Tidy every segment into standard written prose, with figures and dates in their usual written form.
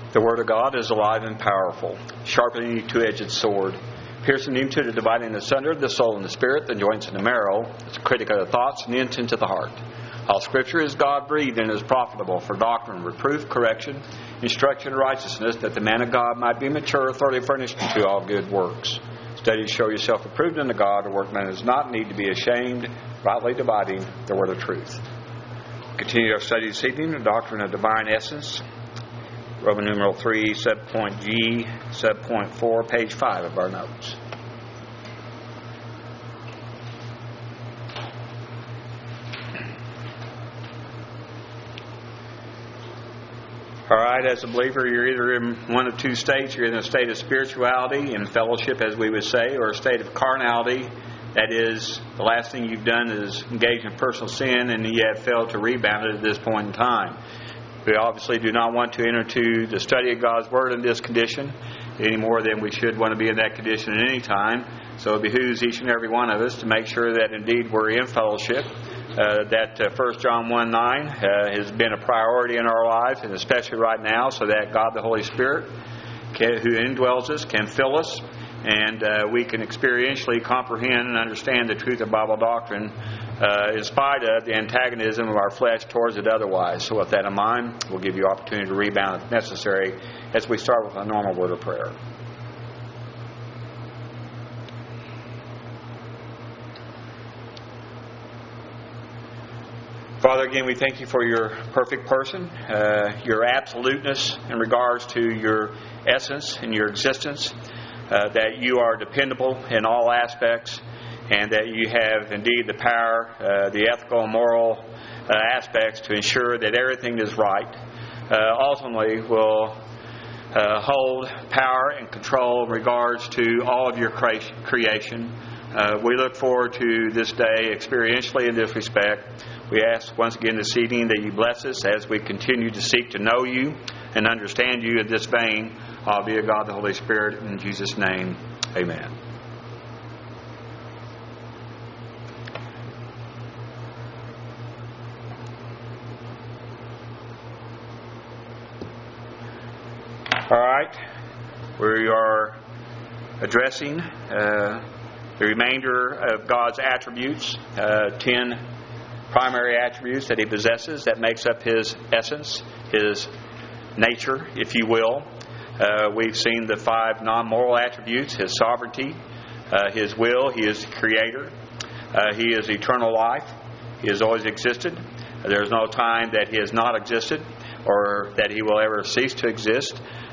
The Word of God is alive and powerful, sharper than any two-edged sword, piercing into the dividing asunder the soul and the spirit, the joints and the marrow. It's a critic of the thoughts and the intent of the heart. All Scripture is God-breathed and is profitable for doctrine, reproof, correction, instruction, and righteousness, that the man of God might be mature, thoroughly furnished unto all good works. Study to show yourself approved unto God, a workman does not need to be ashamed, rightly dividing the word of truth. Continue our study this evening, the doctrine of divine essence. Roman numeral 3, subpoint G, subpoint 4, page 5 of our notes. All right, as a believer, you're either in one of two states. You're in a state of spirituality and fellowship, as we would say, or a state of carnality. That is, the last thing you've done is engage in personal sin, and you have failed to rebound it at this point in time. We obviously do not want to enter into the study of God's Word in this condition any more than we should want to be in that condition at any time. So it behooves each and every one of us to make sure that indeed we're in fellowship, that 1 John 1:9 has been a priority in our life, and especially right now, so that God the Holy Spirit, who indwells us, can fill us, and we can experientially comprehend and understand the truth of Bible doctrine in spite of the antagonism of our flesh towards it otherwise. So with that in mind, we'll give you opportunity to rebound if necessary as we start with a normal word of prayer. Father, again, we thank you for your perfect person, your absoluteness in regards to your essence and your existence, that you are dependable in all aspects, and that you have indeed the power, the ethical and moral aspects to ensure that everything is right. Ultimately, will hold power and control in regards to all of your creation. We look forward to this day experientially in this respect. We ask once again this evening that you bless us as we continue to seek to know you and understand you in this vein. Albeit God the Holy Spirit, in Jesus' name, amen. All right, we are addressing the remainder of God's attributes, 10 primary attributes that He possesses that makes up His essence, His nature, if you will. We've seen the 5 non-moral attributes: His sovereignty, His will, He is the Creator, He is eternal life, He has always existed. There's no time that He has not existed or that He will ever cease to exist.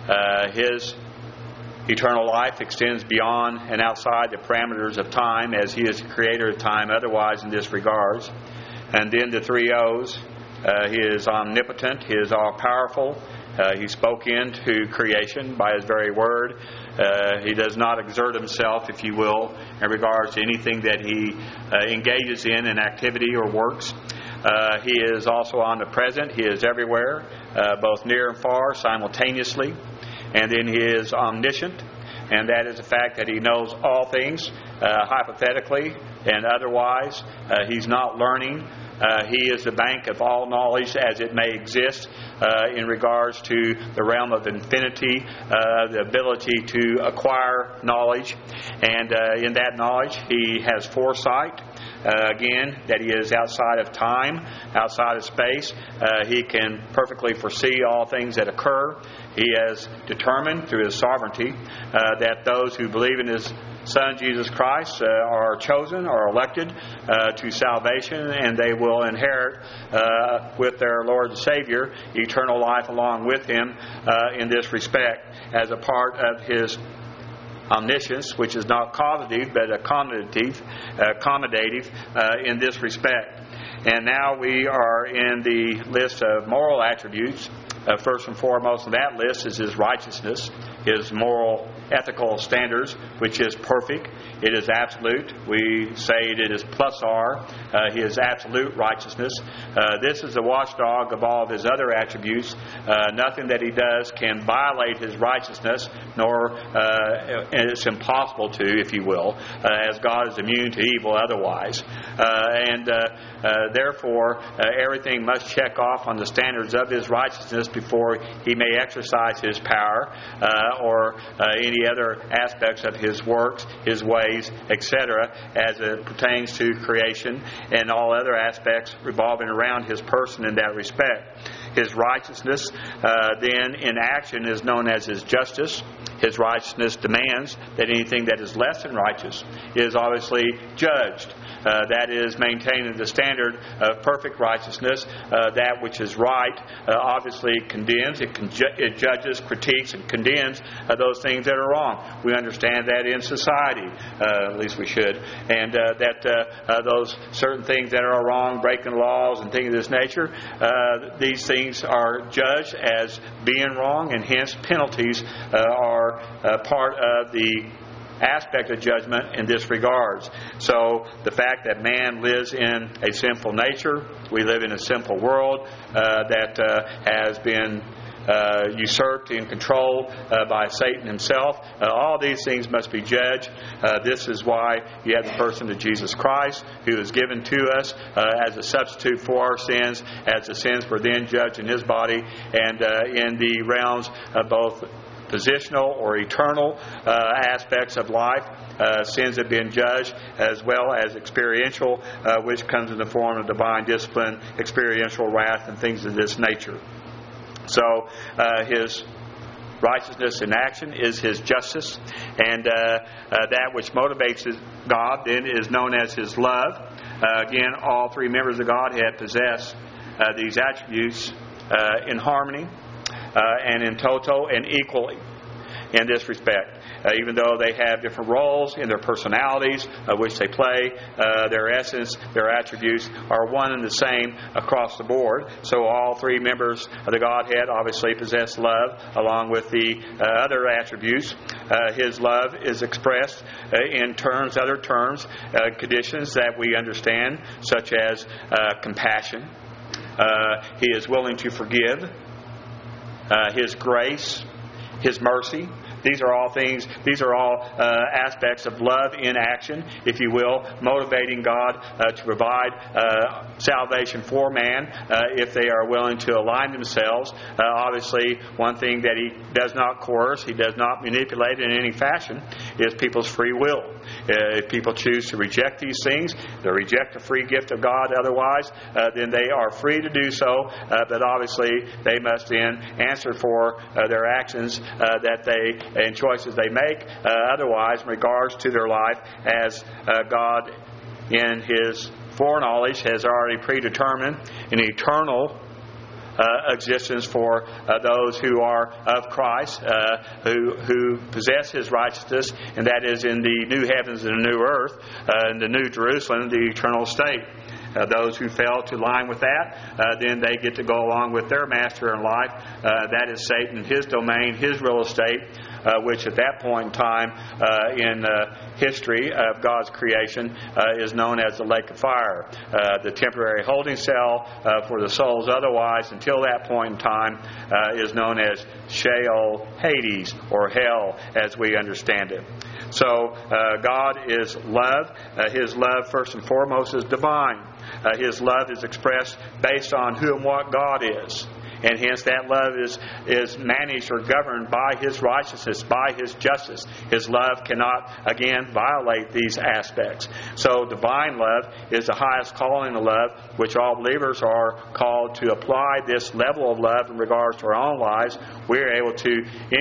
His eternal life extends beyond and outside the parameters of time, as He is the Creator of time otherwise in this regards. And then the 3 O's. He is omnipotent, He is all-powerful, He spoke into creation by His very word. He does not exert Himself, if you will, in regards to anything that He engages in activity or works. He is also omnipresent. He is everywhere, both near and far, simultaneously. And then He is omniscient, and that is the fact that He knows all things, hypothetically and otherwise. He's not learning. He is the bank of all knowledge as it may exist in regards to the realm of infinity, the ability to acquire knowledge. And in that knowledge, He has foresight. Again, that He is outside of time, outside of space. He can perfectly foresee all things that occur. He has determined through His sovereignty that those who believe in His Son, Jesus Christ, are chosen, are elected to salvation, and they will inherit with their Lord and Savior eternal life along with Him in this respect, as a part of His omniscience, which is not causative but accommodative in this respect. And now we are in the list of moral attributes. First and foremost on that list is His righteousness, His moral ethical standards, which is perfect. It is absolute. We say it is plus R. His absolute righteousness. This is the watchdog of all of His other attributes. Nothing that He does can violate His righteousness, nor and it's impossible to, if you will, as God is immune to evil otherwise. And Therefore, everything must check off on the standards of His righteousness before He may exercise His power or any other aspects of His works, His ways, etc., as it pertains to creation and all other aspects revolving around His person in that respect. His righteousness then in action is known as His justice. His righteousness demands that anything that is less than righteous is obviously judged. That is maintaining the standard of perfect righteousness. That which is right obviously condemns. It judges, critiques, and condemns those things that are wrong. We understand that in society, at least we should, and that those certain things that are wrong, breaking laws and things of this nature, these things are judged as being wrong, and hence penalties are part of the aspect of judgment in this regards. So the fact that man lives in a sinful nature, we live in a sinful world that has been usurped and controlled by Satan himself. All these things must be judged. This is why you have the person of Jesus Christ, who is given to us as a substitute for our sins, as the sins were then judged in His body, and in the realms of both positional or eternal aspects of life. Sins have been judged, as well as experiential, which comes in the form of divine discipline, experiential wrath, and things of this nature. So His righteousness in action is His justice, and that which motivates God then is known as His love. Again, all three members of Godhead possess these attributes in harmony and in toto and equally in this respect. Even though they have different roles in their personalities, which they play, their essence, their attributes are one and the same across the board. So all three members of the Godhead obviously possess love, along with the other attributes. His love is expressed in other terms, conditions that we understand, such as compassion. He is willing to forgive. His grace, His mercy. These are all things, these are all aspects of love in action, if you will, motivating God to provide salvation for man if they are willing to align themselves. Obviously, one thing that He does not coerce, He does not manipulate in any fashion, is people's free will. If people choose to reject these things, they reject the free gift of God otherwise, then they are free to do so, but obviously they must then answer for their actions that they and choices they make otherwise in regards to their life, as God in His foreknowledge has already predetermined an eternal existence for those who are of Christ, who possess His righteousness, and that is in the new heavens and the new earth, and the new Jerusalem, the eternal state. Those who fail to line with that, then they get to go along with their master in life. That is Satan, his domain, his real estate, which at that point in time in history of God's creation is known as the lake of fire. The temporary holding cell for the souls otherwise until that point in time is known as Sheol, Hades, or hell as we understand it. So God is love. His love first and foremost is divine. His love is expressed based on who and what God is. And hence that love is managed or governed by His righteousness, by His justice. His love cannot, again, violate these aspects. So divine love is the highest calling of love, which all believers are called to apply this level of love in regards to our own lives. We are able to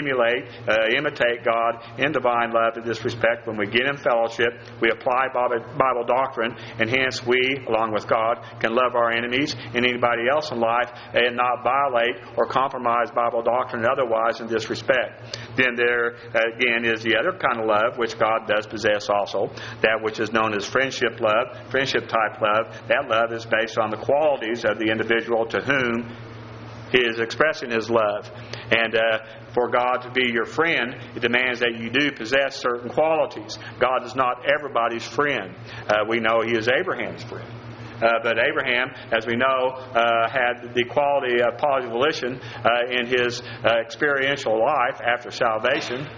imitate God in divine love in this respect. When we get in fellowship, we apply Bible doctrine, and hence we, along with God, can love our enemies and anybody else in life and not violate or compromise Bible doctrine otherwise in this respect. Then there again is the other kind of love which God does possess also, that which is known as friendship love, friendship type love. That love is based on the qualities of the individual to whom He is expressing His love. And for God to be your friend, it demands that you do possess certain qualities. God is not everybody's friend. We know He is Abraham's friend. But Abraham, as we know, had the quality of positive volition in his experiential life after salvation.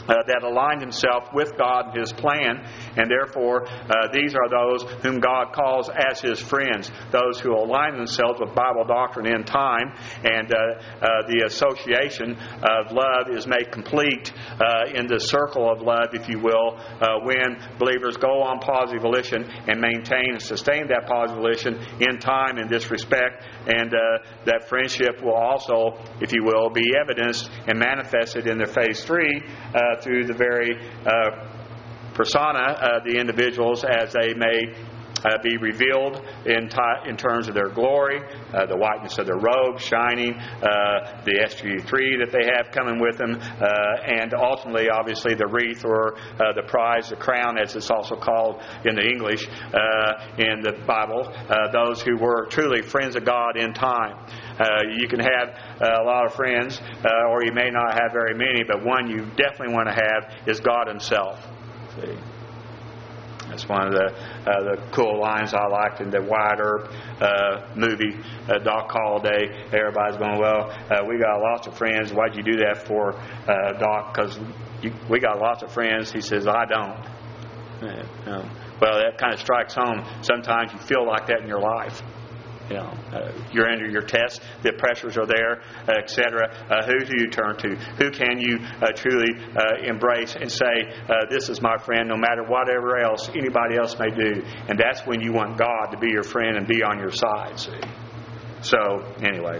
that aligned himself with God and His plan, and therefore these are those whom God calls as His friends, those who align themselves with Bible doctrine in time, and the association of love is made complete in the circle of love, if you will, when believers go on positive volition and maintain and sustain that positive volition in time in this respect, and that friendship will also, if you will, be evidenced and manifested in their phase 3 through the very persona of the individuals as they may be revealed in terms of their glory, the whiteness of their robe shining, the SG3 that they have coming with them, and ultimately, obviously, the wreath or the prize, the crown, as it's also called in the English in the Bible, those who were truly friends of God in time. You can have a lot of friends, or you may not have very many, but one you definitely want to have is God Himself. See? That's one of the cool lines I liked in the Wyatt Earp movie, Doc Holliday. Everybody's going, well, we got lots of friends. Why'd you do that for, Doc? Because we got lots of friends. He says, I don't. Well, that kind of strikes home. Sometimes you feel like that in your life. You're under your test, the pressures are there, etc. Who do you turn to? Who can you truly embrace and say, this is my friend, no matter whatever else anybody else may do? And that's when you want God to be your friend and be on your side. See? So, anyway,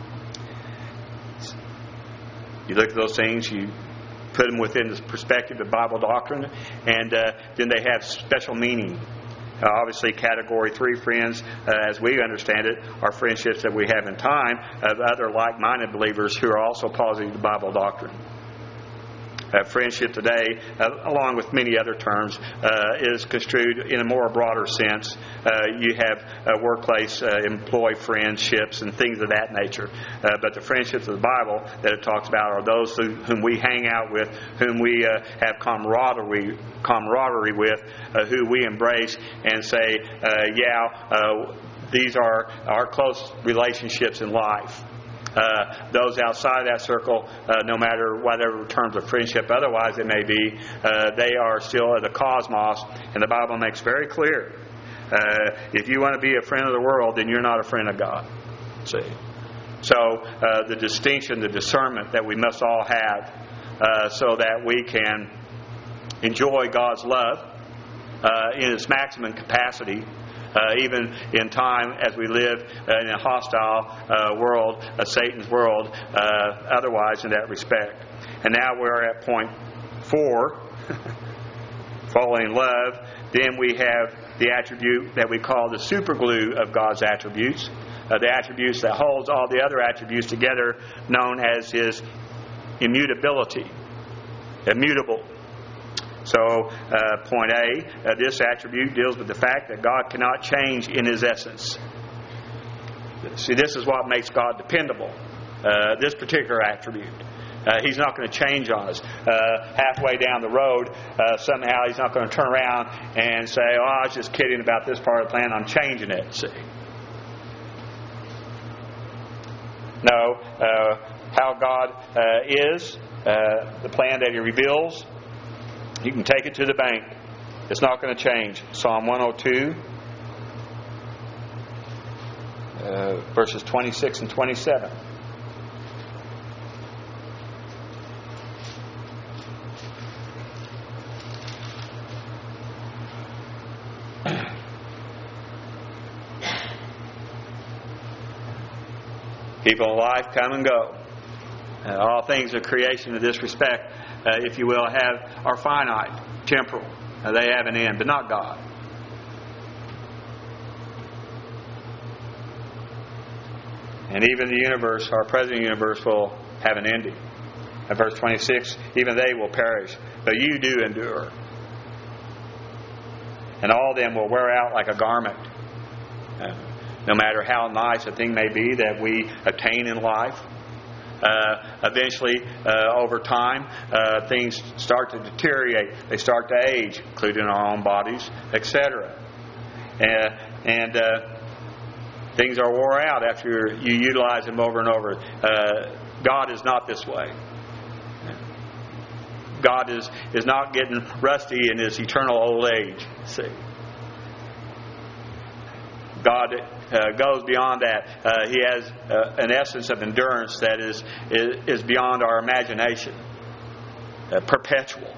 you look at those things, you put them within the perspective of Bible doctrine, and then they have special meaning. Obviously, Category 3 friends, as we understand it, are friendships that we have in time of other like-minded believers who are also positive to Bible doctrine. Friendship today, along with many other terms, is construed in a more broader sense. You have workplace employee friendships and things of that nature. But the friendships of the Bible that it talks about are those whom we hang out with, whom we have camaraderie with, who we embrace and say, these are our close relationships in life. Those outside that circle, no matter whatever terms of friendship otherwise it may be, they are still the cosmos, and the Bible makes very clear, if you want to be a friend of the world, then you're not a friend of God. See? So the distinction, the discernment that we must all have so that we can enjoy God's love in its maximum capacity, even in time as we live in a hostile world, Satan's world, otherwise in that respect. And now we're at point 4, falling in love. Then we have the attribute that we call the superglue of God's attributes, the attributes that holds all the other attributes together, known as His immutability, immutable. So, point A, this attribute deals with the fact that God cannot change in His essence. See, this is what makes God dependable, this particular attribute. He's not going to change on us. Halfway down the road, somehow He's not going to turn around and say, I was just kidding about this part of the plan, I'm changing it. See? No, how God is, the plan that He reveals, you can take it to the bank. It's not going to change. Psalm 102, verses 26 and 27. People in life come and go. All things of creation in this respect, if you will, are finite, temporal. They have an end, but not God. And even the universe, our present universe, will have an ending. At verse 26, even they will perish, but you do endure. And all of them will wear out like a garment. No matter how nice a thing may be that we attain in life, eventually, over time, things start to deteriorate. They start to age, including our own bodies, etc. And things are wore out after you utilize them over and over. God is not this way. God is not getting rusty in His eternal old age. See, God goes beyond that. He has an essence of endurance that is beyond our imagination, perpetual,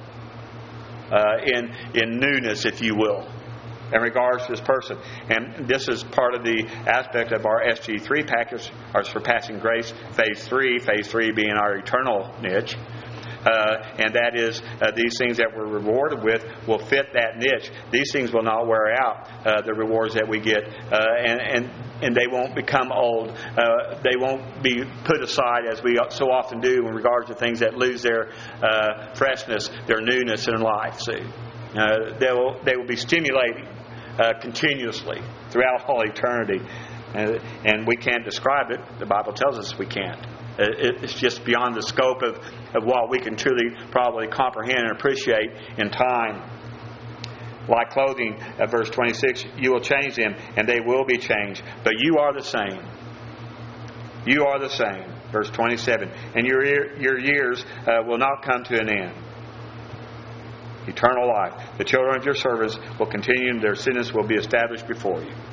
in newness, if you will, in regards to this person. And this is part of the aspect of our SG3 package, our Surpassing Grace Phase 3 being our eternal niche. And that is these things that we're rewarded with will fit that niche. These things will not wear out, the rewards that we get, and they won't become old. They won't be put aside as we so often do in regards to things that lose their freshness, their newness in life. See, they will be stimulating continuously throughout all eternity, and we can't describe it. The Bible tells us we can't. It's just beyond the scope of what we can truly probably comprehend and appreciate in time. Like clothing, verse 26, you will change them, and they will be changed. But you are the same. You are the same. Verse 27, and your years will not come to an end. Eternal life. The children of your servants will continue, and their sentence will be established before you.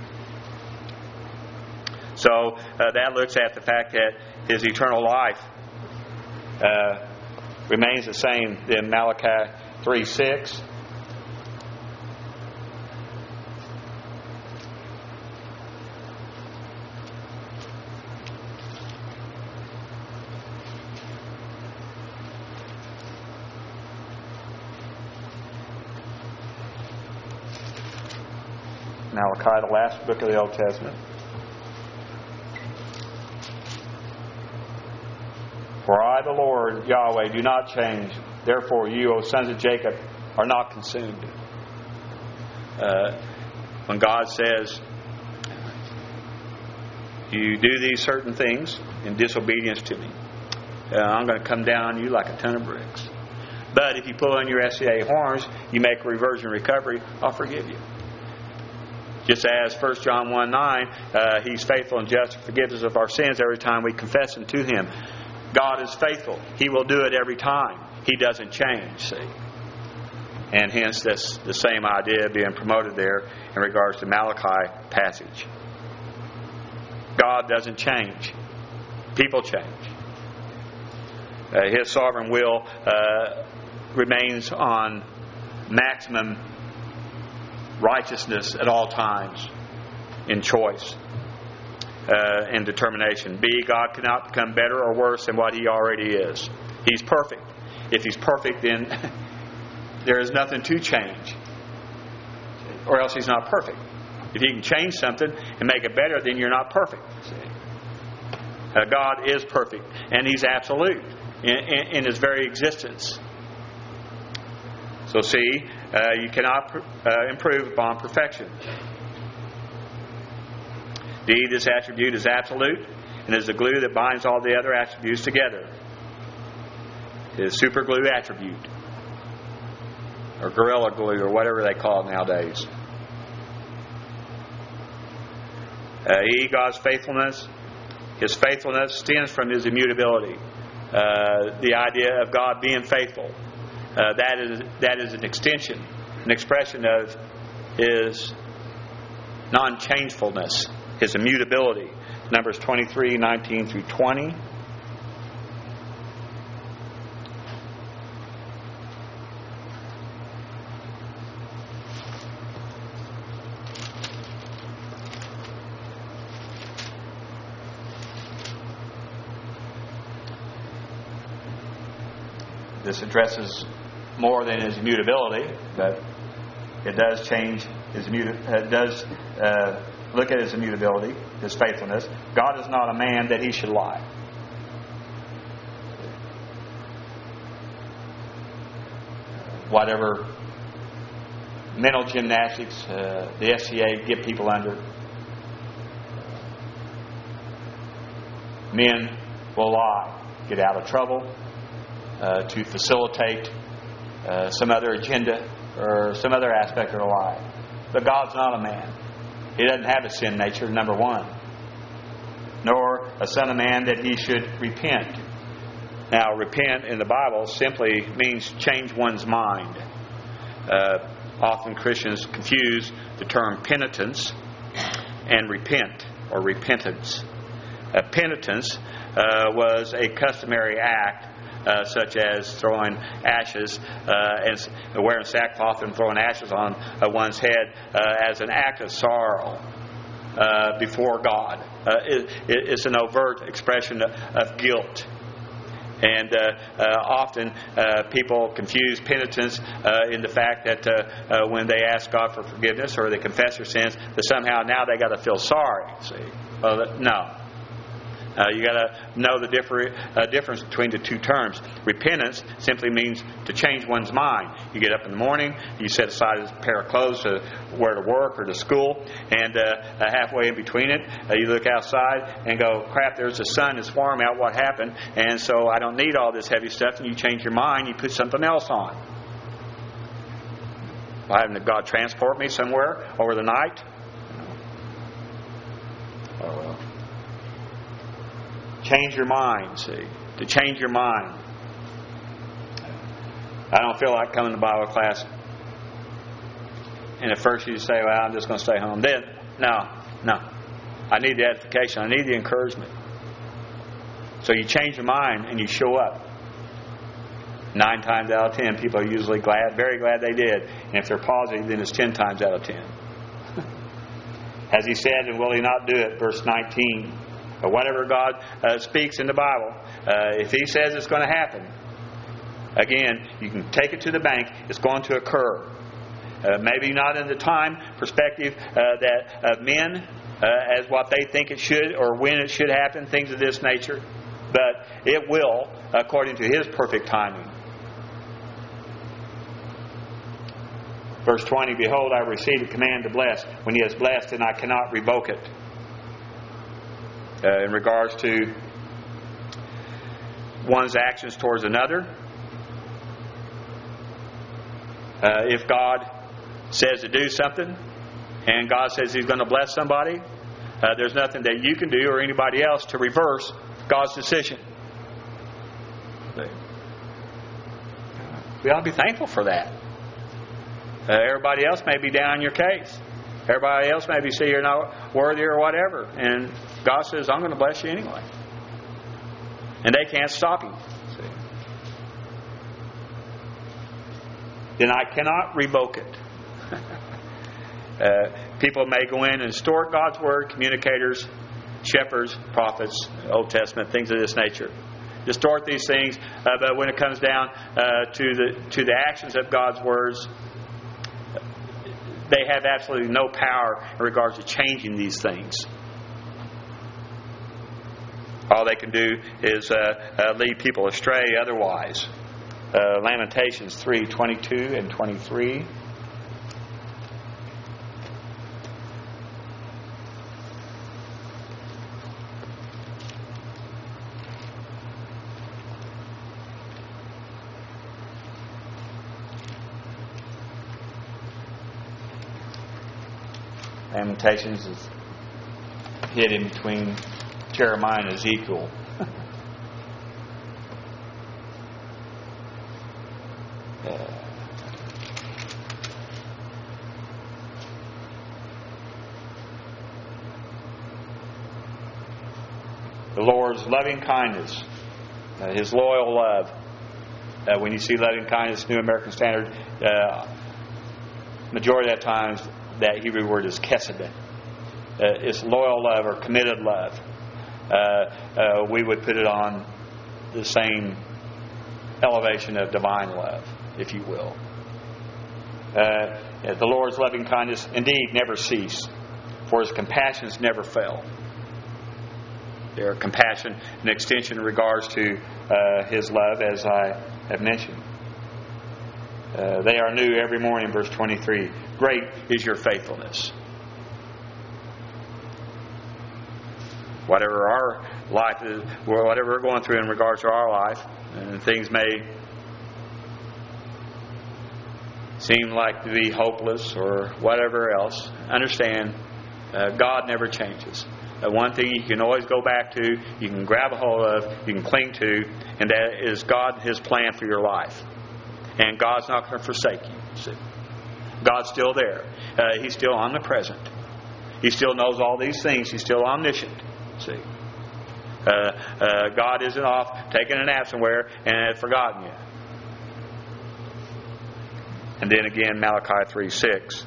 So that looks at the fact that His eternal life remains the same in Malachi 3:6. Malachi, the last book of the Old Testament. For I, the Lord, Yahweh, do not change. Therefore you, O sons of Jacob, are not consumed. When God says, you do these certain things in disobedience to me, I'm going to come down on you like a ton of bricks. But if you pull on your SCA horns, you make a reversion recovery, I'll forgive you. Just as 1 John 1:9, He's faithful and just to forgive us of our sins every time we confess them to Him. God is faithful. He will do it every time. He doesn't change, see. And hence that's the same idea being promoted there in regards to Malachi passage. God doesn't change. People change. His sovereign will remains on maximum righteousness at all times in choice. And determination. B, God cannot become better or worse than what He already is. He's perfect. If He's perfect, then there is nothing to change. Or else He's not perfect. If you can change something and make it better, then you're not perfect. God is perfect. And He's absolute in His very existence. So see, you cannot improve upon perfection. D, this attribute is absolute and is the glue that binds all the other attributes together. It is super glue attribute. Or gorilla glue or whatever they call it nowadays. E, God's faithfulness. His faithfulness stems from His immutability. The idea of God being faithful. That is an extension, an expression of His non-changefulness. His immutability. Numbers 23:19 through 20. This addresses more than His immutability, but it does change His look at His immutability, His faithfulness. God is not a man that He should lie. Whatever mental gymnastics the SCA get people under, men will lie, get out of trouble to facilitate some other agenda or some other aspect of their life. But God's not a man. He doesn't have a sin nature, number one. Nor a son of man that He should repent. Now, repent in the Bible simply means change one's mind. Often Christians confuse the term penitence and repent or repentance. Penitence was a customary act, such as throwing ashes and wearing sackcloth and throwing ashes on one's head as an act of sorrow before God. It's an overt expression of guilt. And often people confuse penitence in the fact that when they ask God for forgiveness or they confess their sins, that somehow now they got to feel sorry. See? No. You got to know the difference between the two terms. Repentance simply means to change one's mind. You get up in the morning, you set aside a pair of clothes to wear to work or to school, and halfway in between it, you look outside and go, crap, there's the sun, it's warm out, what happened? And so I don't need all this heavy stuff, and you change your mind, you put something else on. Why haven't God transport me somewhere over the night? Oh well. Change your mind, see. To change your mind. I don't feel like coming to Bible class. And at first you say, well, I'm just going to stay home. Then, no. I need the edification. I need the encouragement. So you change your mind and you show up. 9 times out of 10, people are usually glad, very glad they did. And if they're positive, then it's 10 times out of 10. As he said, and will he not do it? Verse 19. Or whatever God speaks in the Bible, if He says it's going to happen, again, you can take it to the bank. It's going to occur. Maybe not in the time perspective that of men as what they think it should or when it should happen, things of this nature, but it will according to His perfect timing. Verse 20, behold, I received a command to bless. When He has blessed, then I cannot revoke it. In regards to one's actions towards another, if God says to do something and God says He's going to bless somebody, there's nothing that you can do or anybody else to reverse God's decision. We ought to be thankful for that. Everybody else may be down on your case. Everybody else maybe say you're not worthy or whatever. And God says, I'm going to bless you anyway. And they can't stop Him. See? Then I cannot revoke it. People may go in and distort God's Word, communicators, shepherds, prophets, Old Testament, things of this nature. Distort these things, but when it comes down to the actions of God's words, they have absolutely no power in regards to changing these things. All they can do is lead people astray otherwise. Lamentations 3:22 and 23. Lamentations is hid in between Jeremiah and Ezekiel. The Lord's loving kindness, His loyal love. When you see loving kindness, New American Standard, majority of the times that Hebrew word is kesed. It's loyal love or committed love. We would put it on the same elevation of divine love, if you will. The Lord's loving kindness indeed never cease, for His compassions never fail. Their compassion and extension in regards to His love, as I have mentioned. They are new every morning, verse 23. Great is your faithfulness. Whatever our life is, whatever we're going through in regards to our life, and things may seem like to be hopeless or whatever else, understand God never changes. one thing you can always go back to, you can grab a hold of, you can cling to, and that is God and His plan for your life. And God's not going to forsake you. See? God's still there. He's still omnipresent. He still knows all these things. He's still omniscient. See? God isn't off taking a nap somewhere and had forgotten you. And then again, Malachi 3:6.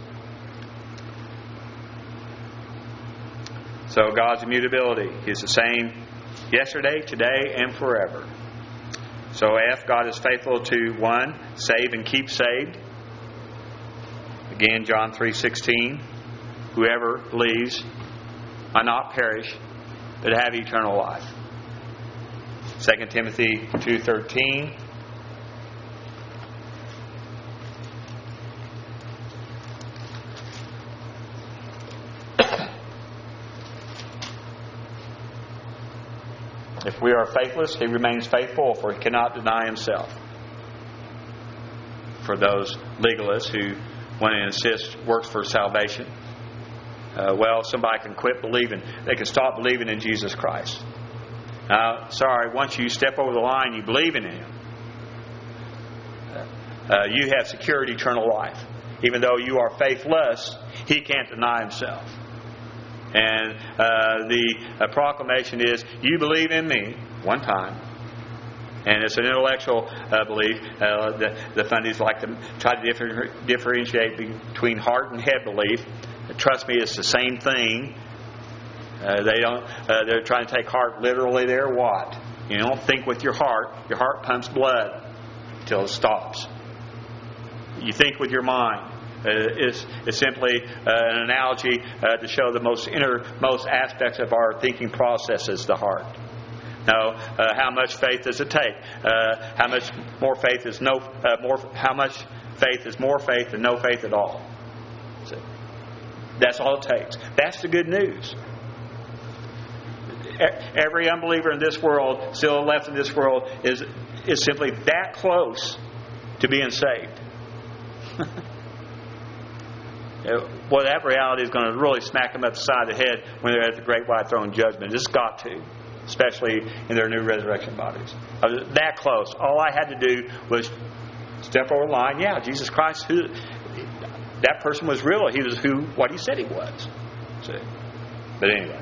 So God's immutability is the same yesterday, today, and forever. So F, God is faithful to 1, save and keep saved. Again, John 3:16. Whoever believes might not perish, but have eternal life. 2 Timothy 2:13. If we are faithless, He remains faithful, for He cannot deny Himself. For those legalists who want to insist works for salvation, somebody can quit believing. They can stop believing in Jesus Christ. Once you step over the line, you believe in Him. You have secured eternal life. Even though you are faithless, He can't deny Himself. And the proclamation is, you believe in me one time. And it's an intellectual belief. The fundies like to try to differentiate between heart and head belief. Trust me, it's the same thing. They're trying to take heart literally there. What? You don't think with your heart. Your heart pumps blood until it stops. You think with your mind. It's simply an analogy to show the most aspects of our thinking processes, the heart. Now, how much faith does it take? How much more faith is how much faith is more faith than no faith at all? See? That's all it takes. That's the good news. Every unbeliever in this world, still left in this world, is simply that close to being saved. Well, that reality is going to really smack them up the side of the head when they're at the great white throne judgment. It's got to, especially in their new resurrection bodies. I was that close. All I had to do was step over the line. Yeah, Jesus Christ, that person was real. He was what He said He was. See? But anyway,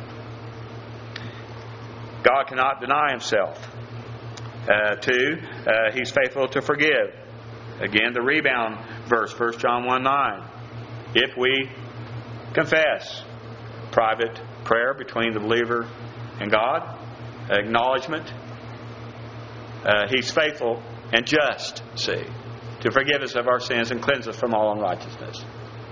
God cannot deny Himself. 2, He's faithful to forgive. Again, the rebound verse, 1 John 1:9. If we confess, private prayer between the believer and God, acknowledgement, He's faithful and just, to forgive us of our sins and cleanse us from all unrighteousness.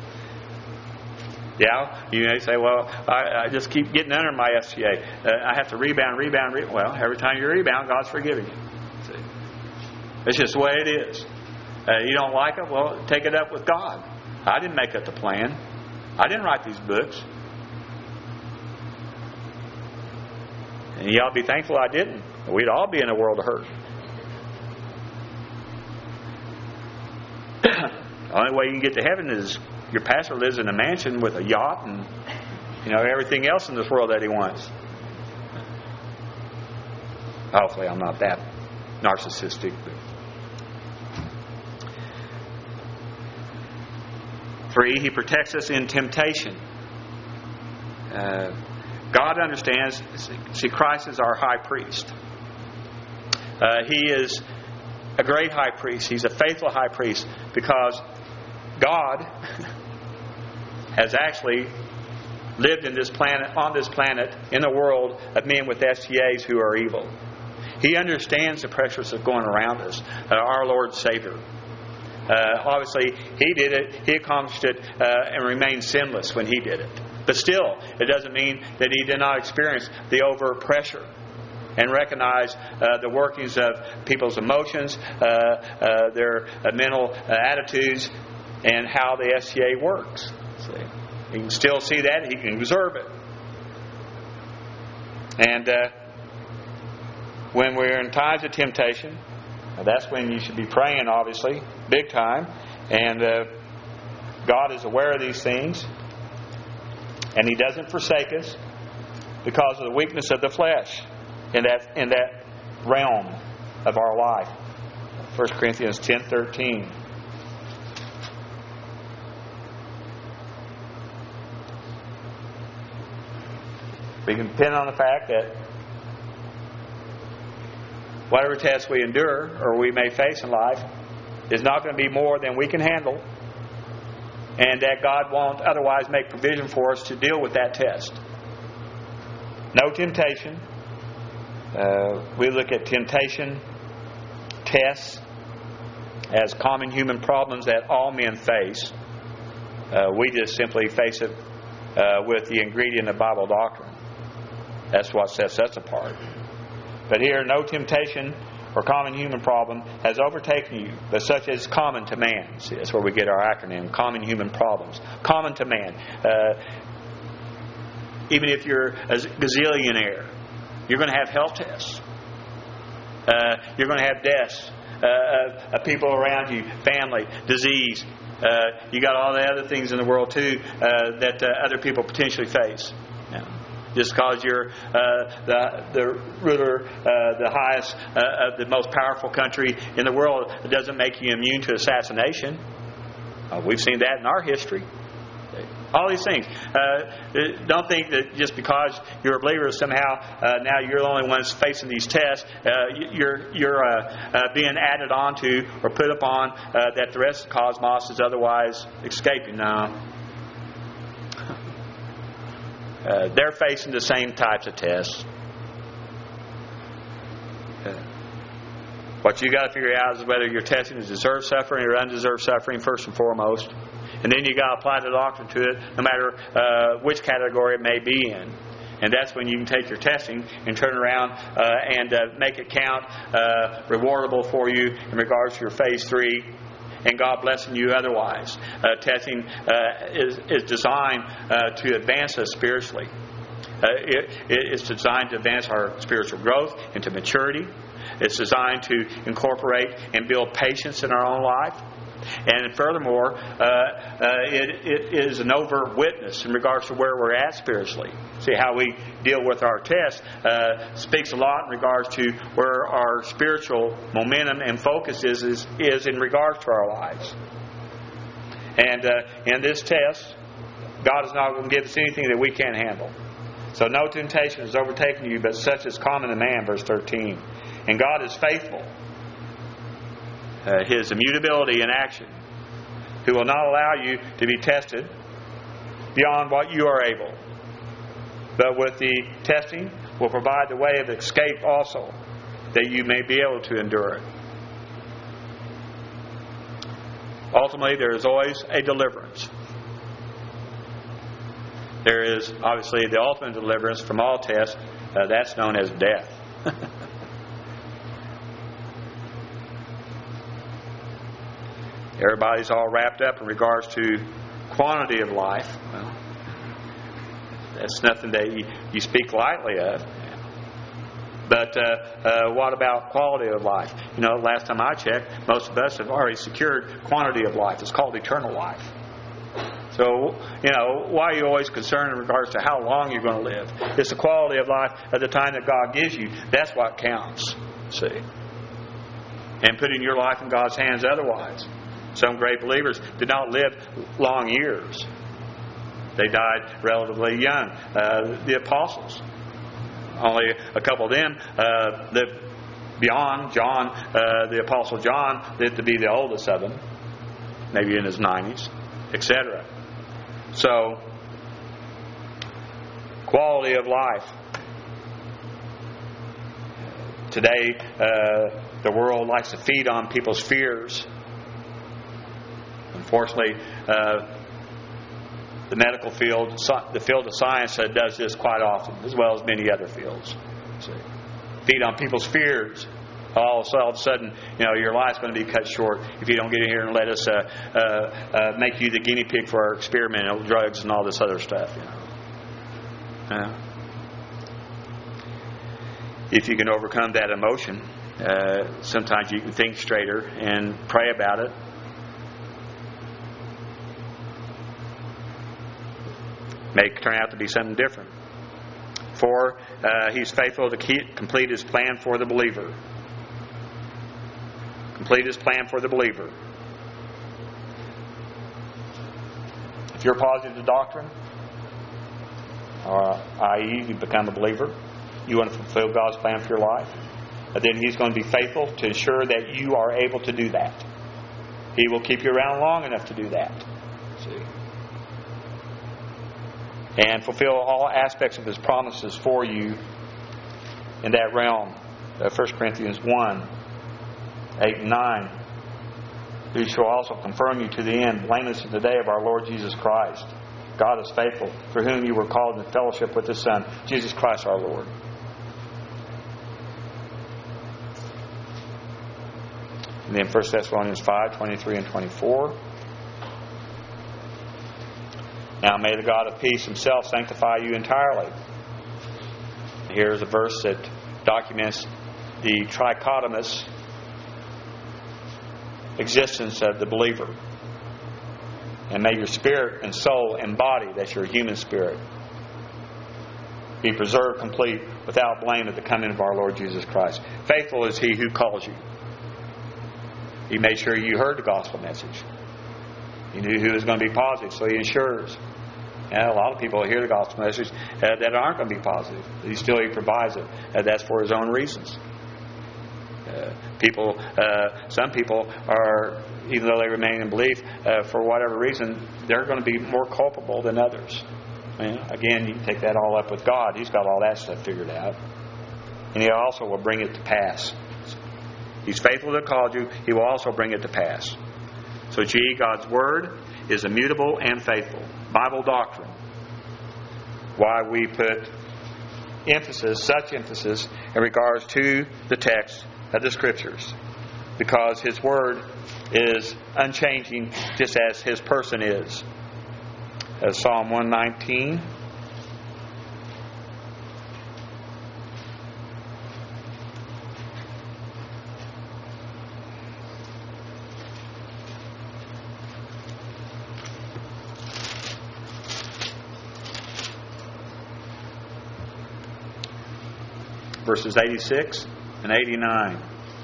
Yeah, you may say, well, I just keep getting under my FCA. I have to rebound. Well, every time you rebound, God's forgiving you. See? It's just the way it is. You don't like it? Well, take it up with God. I didn't make up the plan. I didn't write these books. And you ought to be thankful I didn't. We'd all be in a world of hurt. The only way you can get to heaven is your pastor lives in a mansion with a yacht and everything else in this world that he wants. Hopefully I'm not that narcissistic. But 3, He protects us in temptation. God understands. See, Christ is our high priest. He is a great high priest. He's a faithful high priest because God has actually lived on this planet, in a world of men with STAs who are evil. He understands the pressures of going around us. Our Lord Savior. Obviously, He did it. He accomplished it and remained sinless when He did it. But still, it doesn't mean that He did not experience the overpressure and recognize the workings of people's emotions, their mental attitudes, and how the SCA works. See? You can still see that. He can observe it. And when we're in times of temptation, that's when you should be praying, obviously, big time. And God is aware of these things. And He doesn't forsake us. because of the weakness of the flesh in that realm of our life. 1 Corinthians 10:13. We can depend on the fact that whatever test we endure or we may face in life is not going to be more than we can handle, and that God won't otherwise make provision for us to deal with that test. No temptation. We look at temptation tests as common human problems that all men face. We just simply face it with the ingredient of Bible doctrine. That's what sets us apart. But here, no temptation or common human problem has overtaken you, but such as common to man. See, that's where we get our acronym, common human problems. Common to man. Even if you're a gazillionaire, you're going to have health tests. You're going to have deaths of people around you, family, disease. You got all the other things in the world too that other people potentially face. Just because you're the ruler, the highest, the most powerful country in the world, it doesn't make you immune to assassination. We've seen that in our history. All these things. Don't think that just because you're a believer somehow now you're the only ones facing these tests. You're being added onto or put upon that the rest of the cosmos is otherwise escaping. No. They're facing the same types of tests. What you got to figure out is whether your testing is deserved suffering or undeserved suffering first and foremost. And then you got to apply the doctrine to it, no matter which category it may be in. And that's when you can take your testing and turn around and make it count, rewardable for you in regards to your phase 3, and God blessing you otherwise. Testing is designed to advance us spiritually. It's designed to advance our spiritual growth into maturity. It's designed to incorporate and build patience in our own life. And furthermore, it is an overt witness in regards to where we're at spiritually. See, how we deal with our test speaks a lot in regards to where our spiritual momentum and focus is in regards to our lives. And in this test, God is not going to give us anything that we can't handle. So no temptation has overtaken you, but such is common to man, verse 13. And God is faithful. His immutability in action, who will not allow you to be tested beyond what you are able, but with the testing will provide the way of escape also, that you may be able to endure it. Ultimately, there is always a deliverance. There is obviously the ultimate deliverance from all tests. That's known as death. Everybody's all wrapped up in regards to quantity of life. Well, that's nothing that you speak lightly of. But what about quality of life? You know, last time I checked, most of us have already secured quantity of life. It's called eternal life. So, you know, why are you always concerned in regards to how long you're going to live? It's the quality of life at the time that God gives you. That's what counts. See? And putting your life in God's hands otherwise. Some great believers did not live long years. They died relatively young. The apostles, only a couple of them lived beyond. John, the apostle John, lived to be the oldest of them, maybe in his 90s, etc. So, quality of life. Today, the world likes to feed on people's fears. Unfortunately, the medical field, the field of science does this quite often, as well as many other fields. So, feed on people's fears. All of a sudden, you know, your life's going to be cut short if you don't get in here and let us make you the guinea pig for our experimental drugs and all this other stuff. You know. If you can overcome that emotion, sometimes you can think straighter and pray about it. May turn out to be something different. For He's faithful to complete His plan for the believer. Complete His plan for the believer. If you're positive to doctrine, i.e. you become a believer, you want to fulfill God's plan for your life, then He's going to be faithful to ensure that you are able to do that. He will keep you around long enough to do that. See? And fulfill all aspects of His promises for you in that realm. 1 Corinthians 1, 8 and 9. Who shall also confirm you to the end, blameless in the day of our Lord Jesus Christ. God is faithful, for whom you were called in fellowship with His Son, Jesus Christ our Lord. And then 1 Thessalonians 5, 23 and 24. Now may the God of peace Himself sanctify you entirely. Here's a verse that documents the trichotomous existence of the believer. And may your spirit and soul and body, that's your human spirit, be preserved complete without blame at the coming of our Lord Jesus Christ. Faithful is He who calls you. He made sure you heard the gospel message. He knew who was going to be positive, so He ensures. And a lot of people hear the gospel message that aren't going to be positive. He provides it. That's for His own reasons. Some people are, even though they remain in belief, for whatever reason, they're going to be more culpable than others. Again, you can take that all up with God. He's got all that stuff figured out. And He also will bring it to pass. He's faithful that called you. He will also bring it to pass. So, God's Word is immutable and faithful. Bible doctrine. Why we put such emphasis in regards to the text of the Scriptures. Because His Word is unchanging just as His person is. As Psalm 119. Verses 86 and 89.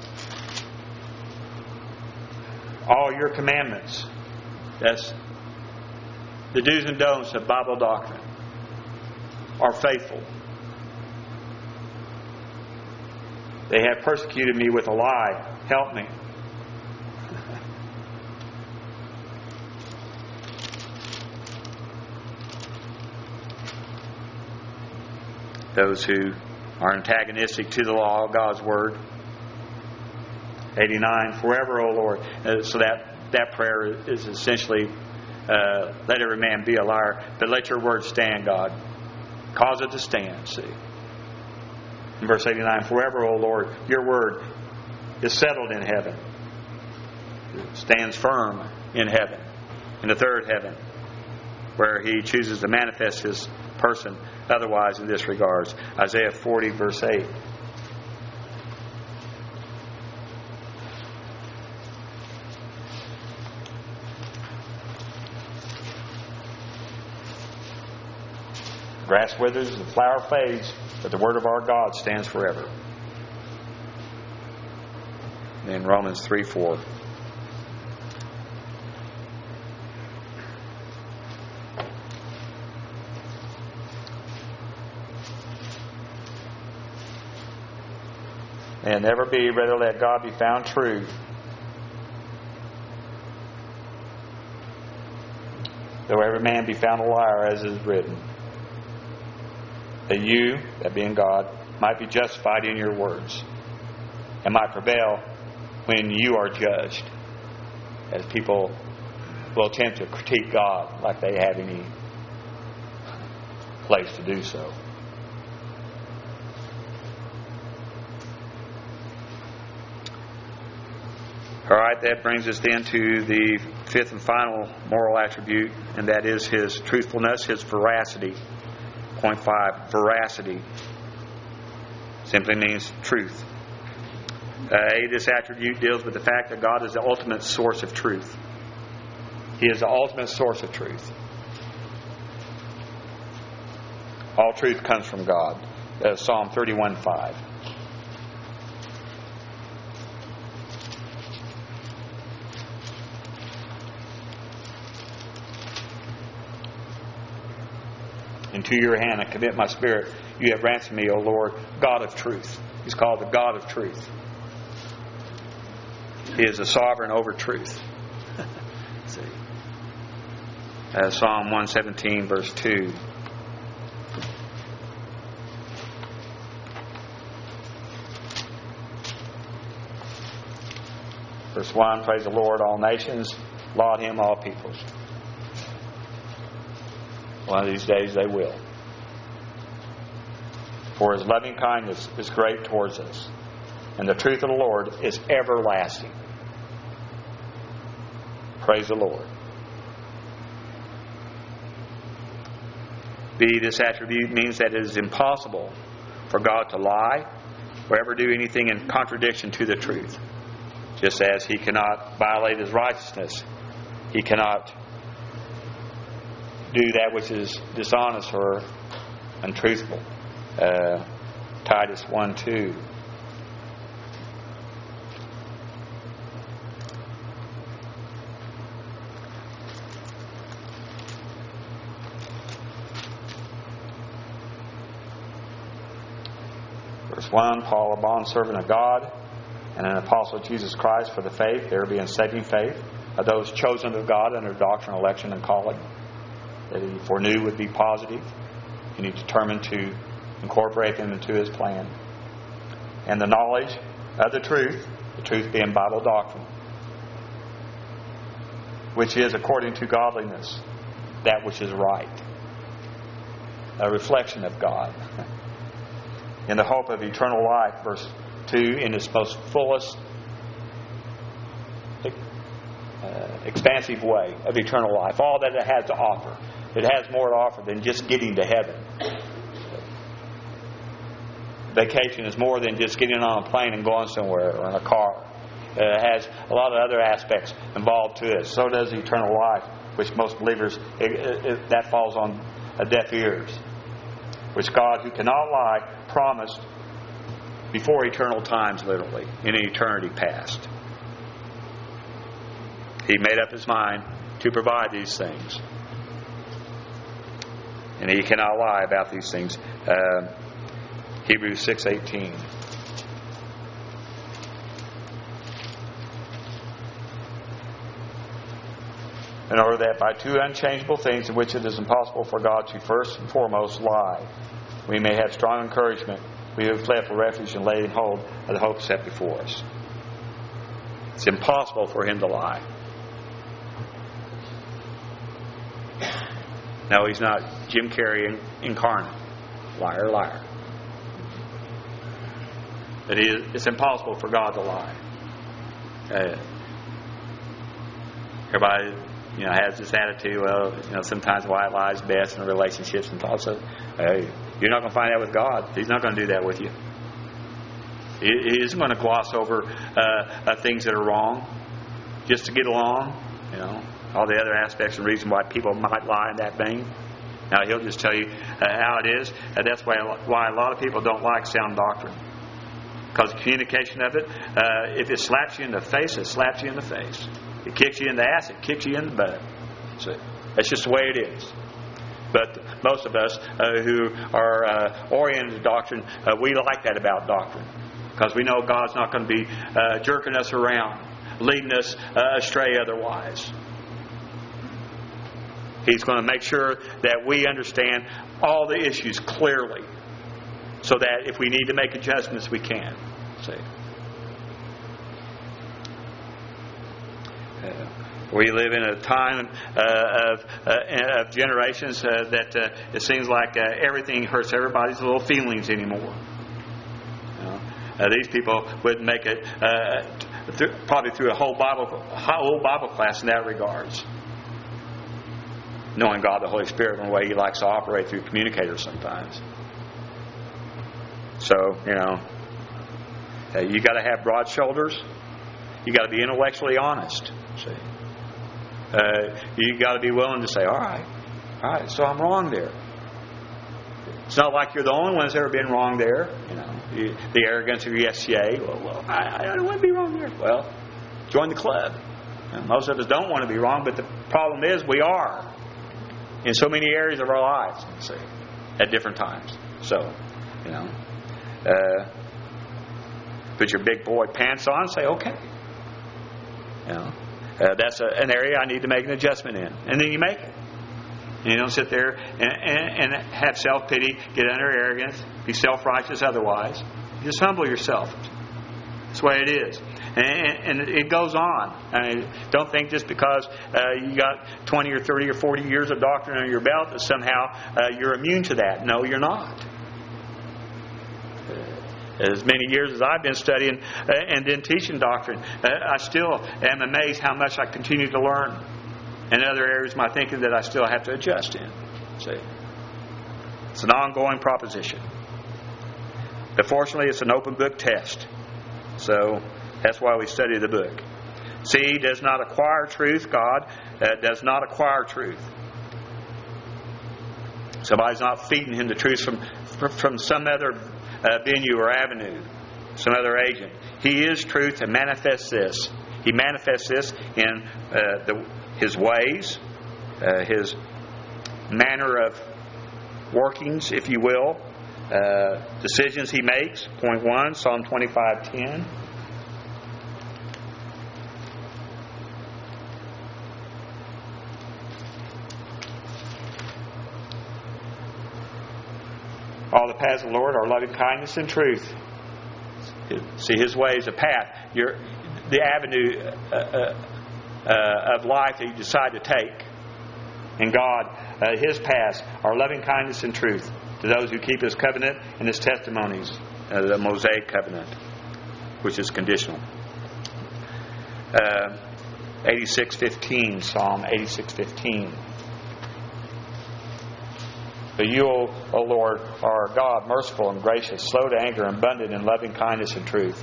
All your commandments, that's the do's and don'ts of Bible doctrine, are faithful. They have persecuted me with a lie. Help me. Those who are antagonistic to the law of God's Word. 89, forever, O Lord. So that prayer is essentially, let every man be a liar, but let your Word stand, God. Cause it to stand, see. In verse 89, forever, O Lord, your Word is settled in heaven. It stands firm in heaven, in the third heaven, where He chooses to manifest His person otherwise in this regards. Isaiah 40 verse 8. Grass withers, the flower fades, but the word of our God stands forever. In Romans 3:4. And never be, rather let God be found true. Though every man be found a liar, as is written. That you, that being God, might be justified in your words, and might prevail when you are judged. As people will attempt to critique God like they have any place to do so. All right, that brings us then to the fifth and final moral attribute, and that is His truthfulness, His veracity. Point 5, veracity simply means truth. This attribute deals with the fact that God is the ultimate source of truth. He is the ultimate source of truth. All truth comes from God. Psalm 31:5. Into your hand I commit my spirit. You have ransomed me, O Lord, God of truth. He's called the God of truth. He is the sovereign over truth. See. Psalm 117, verse 2. Verse 1, praise the Lord, all nations. Laud Him, all peoples. One of these days they will. For His loving kindness is great towards us, and the truth of the Lord is everlasting. Praise the Lord. This attribute means that it is impossible for God to lie or ever do anything in contradiction to the truth. Just as He cannot violate His righteousness, He cannot do that which is dishonest or untruthful. Titus 1:2. Verse 1, Paul, a bondservant of God and an apostle of Jesus Christ for the faith, there being saving faith, of those chosen of God under doctrinal election and calling, that He foreknew would be positive, and He determined to incorporate them into His plan. And the knowledge of the truth being Bible doctrine, which is according to godliness, that which is right, a reflection of God. In the hope of eternal life, verse 2, in its most fullest expansive way of eternal life. All that it has to offer. It has more to offer than just getting to heaven. Vacation is more than just getting on a plane and going somewhere or in a car. It has a lot of other aspects involved to it. So does eternal life, which most believers, that falls on deaf ears. Which God, who cannot lie, promised before eternal times, literally, in an eternity past. He made up His mind to provide these things. And He cannot lie about these things. Hebrews 6:18. In order that by two unchangeable things in which it is impossible for God to first and foremost lie, we may have strong encouragement, we have fled for refuge and laid hold of the hope set before us. It's impossible for Him to lie. No, He's not Jim Carrey incarnate. Liar, liar. But it's impossible for God to lie. Everybody, has this attitude. Well, sometimes white lies best in relationships and talk. So, you're not going to find that with God. He's not going to do that with you. He isn't going to gloss over things that are wrong just to get along. All the other aspects and reasons why people might lie in that vein. Now, He'll just tell you how it is. That's why a lot of people don't like sound doctrine. Because the communication of it, if it slaps you in the face, it slaps you in the face. It kicks you in the ass, it kicks you in the butt. So that's just the way it is. But most of us who are oriented to doctrine, we like that about doctrine. Because we know God's not going to be jerking us around, leading us astray otherwise. He's going to make sure that we understand all the issues clearly, so that if we need to make adjustments, we can. See, we live in a time of generations that it seems like everything hurts everybody's little feelings anymore. These people wouldn't make it probably through a whole Bible class in that regards. Knowing God the Holy Spirit in the way He likes to operate through communicators sometimes. So, you got to have broad shoulders. You got to be intellectually honest. See, you got to be willing to say, all right, so I'm wrong there. It's not like you're the only one that's ever been wrong there. The arrogance of the SCA. Well, I don't want to be wrong there. Well, join the club. Most of us don't want to be wrong, but the problem is we are in so many areas of our lives, at different times. So, put your big boy pants on and say, okay. That's an area I need to make an adjustment in. And then you make it. And you don't sit there and have self-pity, get under arrogance, be self-righteous otherwise. You just humble yourself. That's the way it is. And it goes on. Don't think just because you got 20 or 30 or 40 years of doctrine under your belt that somehow you're immune to that. No, you're not. As many years as I've been studying and then teaching doctrine, I still am amazed how much I continue to learn. And other areas of my thinking that I still have to adjust in. See? It's an ongoing proposition. But fortunately, it's an open book test. So that's why we study the book. See, He does not acquire truth. God does not acquire truth. Somebody's not feeding Him the truth from some other venue or avenue, some other agent. He is truth and manifests this. He manifests this in His ways, His manner of workings, if you will, decisions He makes. Point 1, Psalm 25:10. All the paths of the Lord are loving kindness and truth. See, His way is a path. The avenue of life that you decide to take. And God, His paths are loving kindness and truth to those who keep His covenant and His testimonies, the Mosaic covenant, which is conditional. 86:15, Psalm 86:15. But you, O Lord, are God, merciful and gracious, slow to anger, abundant in loving kindness and truth.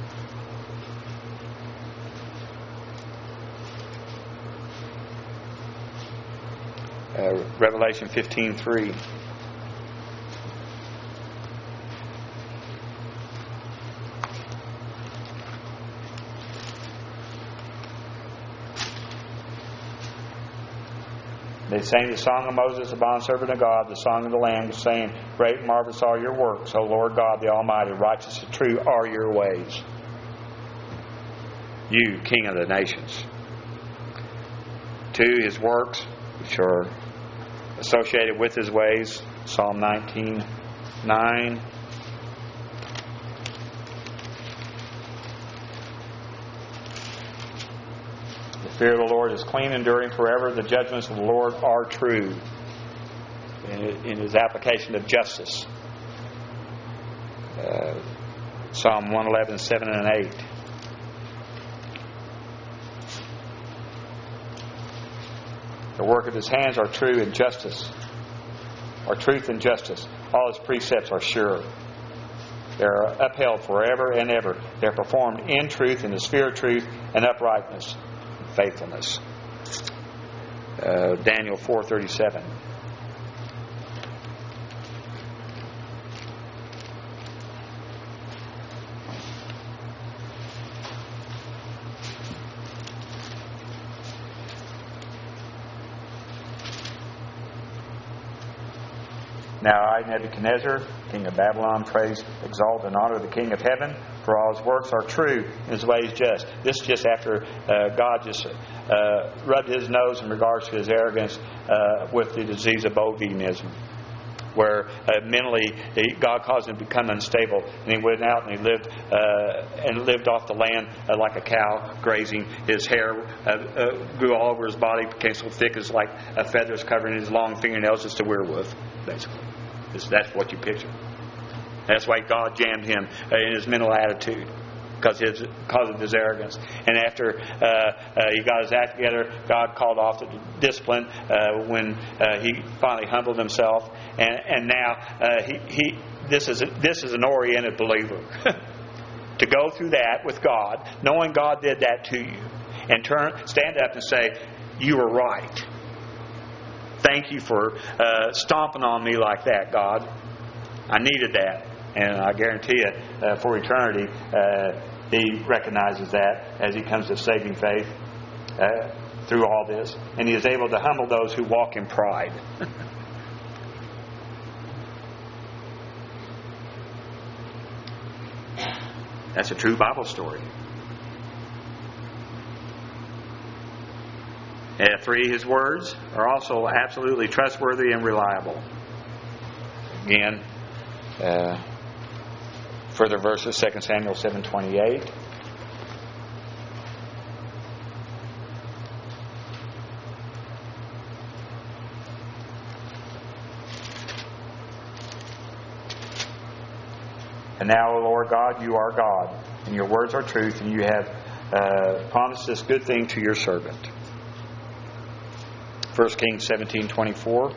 Revelation 15:3. They sang the song of Moses, the bondservant of God, the song of the Lamb, saying, Great and marvelous are your works, O Lord God the Almighty. Righteous and true are your ways. You, King of the nations. 2, His works, which are associated with His ways. Psalm 19:9. The fear of the Lord is clean, enduring forever. The judgments of the Lord are true. In His application of justice. Psalm 111:7 and 8. The work of His hands are true and justice. Or truth and justice. All His precepts are sure. They are upheld forever and ever. They are performed in truth, in the sphere of truth, and uprightness, and faithfulness. Daniel 4:37. Now I, Nebuchadnezzar, king of Babylon, praise, exalt, and honor the King of heaven, for all His works are true, and His ways just. This is just after God just rubbed His nose in regards to His arrogance with the disease of bovinism, where mentally God caused him to become unstable, and he went out and he lived off the land like a cow grazing. His hair grew all over his body, became so thick as like feathers covering his long fingernails, just a werewolf, basically. That's what you picture. That's why God jammed him in his mental attitude, because of his arrogance. And after he got his act together, God called off the discipline when he finally humbled himself. And now this is an oriented believer. To go through that with God, knowing God did that to you, and stand up and say, "You were right. Thank you for stomping on me like that, God. I needed that. And I guarantee you, for eternity, he recognizes that as he comes to saving faith through all this. And he is able to humble those who walk in pride. That's a true Bible story. 3, his words are also absolutely trustworthy and reliable. Again, further verses, 2 Samuel 7:28. And now, O Lord God, you are God, and your words are truth, and you have promised this good thing to your servant. 1 Kings 17:24.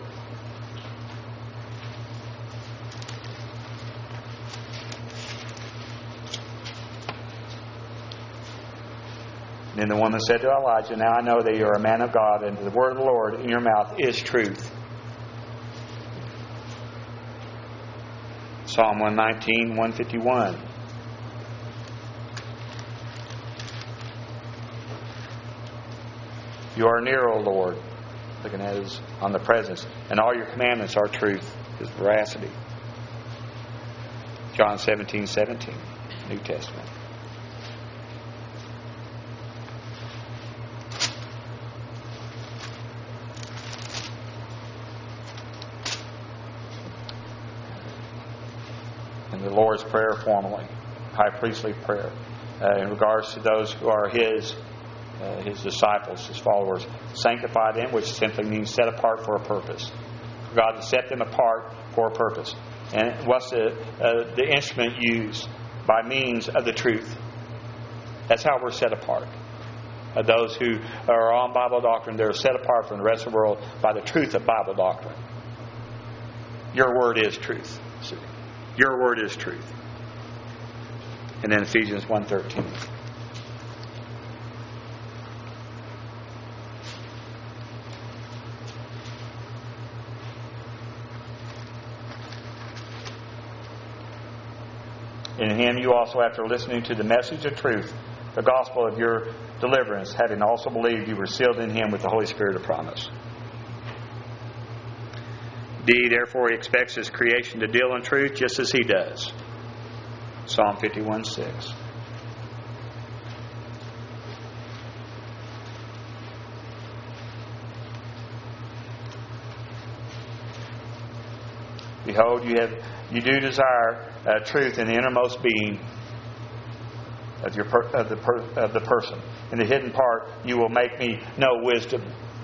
Then the woman said to Elijah, now I know that you are a man of God, and the word of the Lord in your mouth is truth. Psalm 119, 151. You are near, O Lord. Looking at his on the presence. And all your commandments are truth, his veracity. John 17:17, New Testament. And the Lord's Prayer formally, high priestly prayer, in regards to those who are His disciples, His followers. Sanctify them, which simply means set apart for a purpose. For God to set them apart for a purpose. And what's the instrument used? By means of the truth. That's how we're set apart. Those who are on Bible doctrine, they're set apart from the rest of the world by the truth of Bible doctrine. Your word is truth. Your word is truth. And then Ephesians 1:13. In Him you also, after listening to the message of truth, the gospel of your deliverance, having also believed, you were sealed in Him with the Holy Spirit of promise. D, therefore, He expects His creation to deal in truth just as He does. Psalm 51:6. Behold, you do desire truth in the innermost being of the person. In the hidden part, you will make me know wisdom.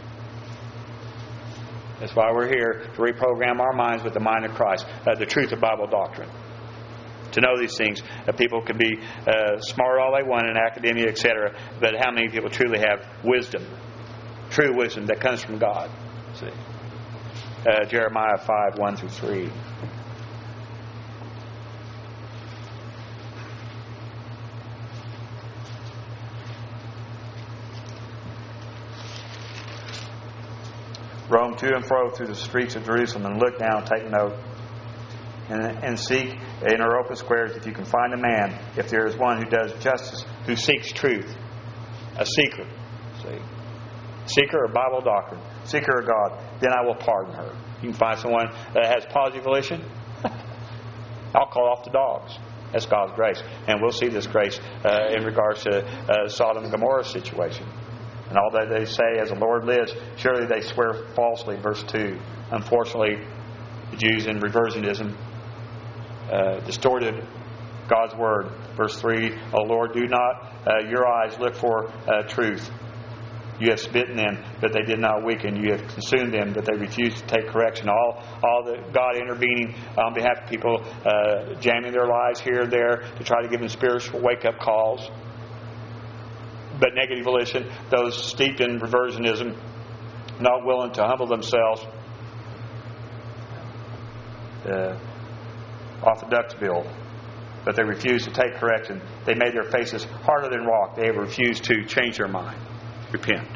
That's why we're here, to reprogram our minds with the mind of Christ, the truth of Bible doctrine. To know these things, people can be smart all they want in academia, etc. But how many people truly have wisdom, true wisdom that comes from God? See, Jeremiah 5:1-3. Roam to and fro through the streets of Jerusalem and look down, take note, and seek in her open squares if you can find a man, if there is one who does justice, who seeks truth. A seeker. See? Seeker of Bible doctrine. Seeker of God. Then I will pardon her. You can find someone that has positive volition. I'll call off the dogs. That's God's grace. And we'll see this grace in regards to Sodom and Gomorrah situation. And all that they say, as the Lord lives, surely they swear falsely. Verse 2. Unfortunately, the Jews in reversionism distorted God's word. Verse 3. O Lord, do not your eyes look for truth. You have smitten them, but they did not weaken. You have consumed them, but they refused to take correction. All the God intervening on behalf of people, jamming their lives here and there to try to give them spiritual wake-up calls. But negative volition, those steeped in reversionism, not willing to humble themselves, off the Ducksville, but they refused to take correction. They made their faces harder than rock. They refused to change their mind, repent.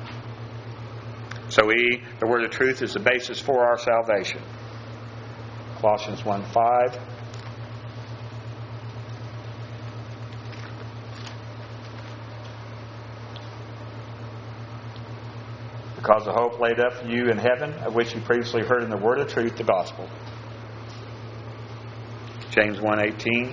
So the word of truth is the basis for our salvation. Colossians 1:5. Because the hope laid up for you in heaven, of which you previously heard in the word of truth, the gospel. James 1:18.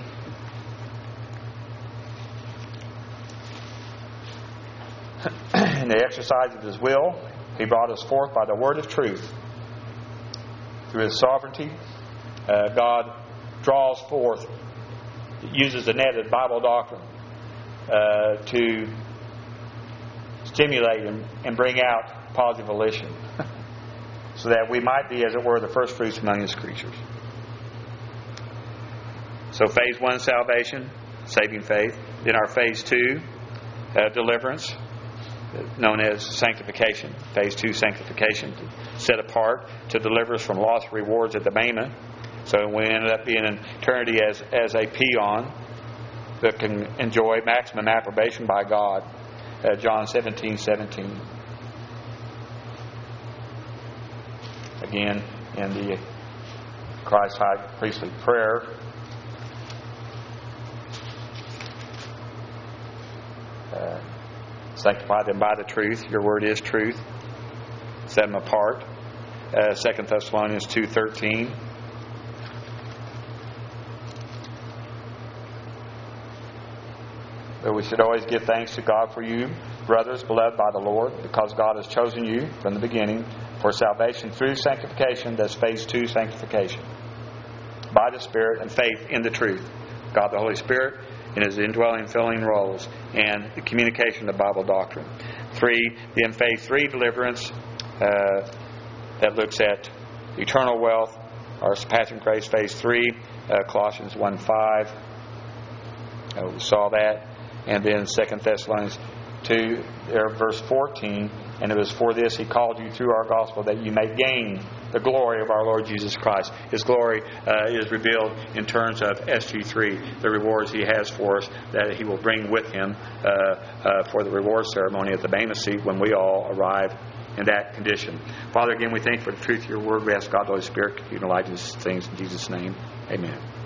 In the exercise of His will, He brought us forth by the word of truth. Through His sovereignty, God draws forth, uses the net of Bible doctrine to stimulate and bring out positive volition, so that we might be, as it were, the first fruits among His creatures. So phase 1, salvation, saving faith. Then our phase 2, deliverance, known as sanctification. Phase 2, sanctification, set apart to deliver us from lost rewards at the Bema. So we ended up being in eternity as a peon that can enjoy maximum approbation by God. John 17:17. Again, in the Christ high priestly prayer, sanctify them by the truth. Your word is truth. Set them apart. 2 Thessalonians 2:13. But we should always give thanks to God for you, brothers, beloved by the Lord, because God has chosen you from the beginning for salvation through sanctification. That's phase 2, sanctification. By the Spirit and faith in the truth. God the Holy Spirit in His indwelling, filling roles, and the communication of Bible doctrine. 3, then phase 3, deliverance, that looks at eternal wealth, our surpassing grace. Phase 3, Colossians 1:5. We saw that. And then 2 Thessalonians 2, verse 14, and it was for this He called you through our gospel, that you may gain the glory of our Lord Jesus Christ. His glory is revealed in terms of SG3, the rewards He has for us, that He will bring with Him for the reward ceremony at the Bema seat when we all arrive in that condition. Father, again, we thank you for the truth of your word. We ask God the Holy Spirit to unite these things in Jesus' name. Amen.